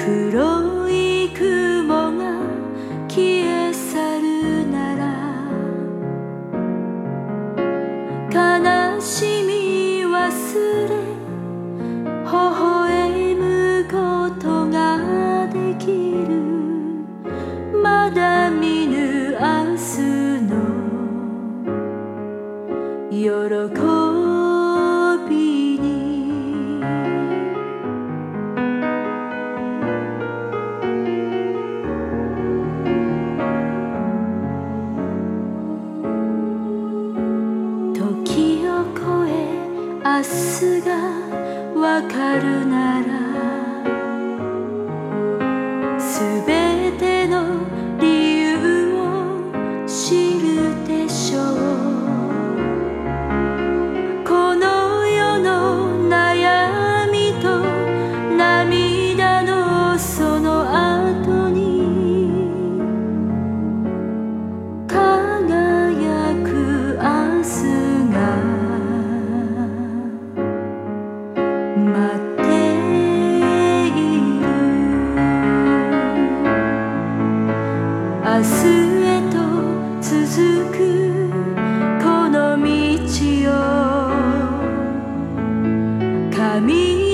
黒い雲が消え去るなら、悲しみ忘れ微笑むことができる。まだ見ぬ明日の喜びに、時を越え明日がわかるなら、すべての理由を知るでしょう。この世の悩みと涙のその後に、輝く明日が待っている。明日へと続くこの道を、神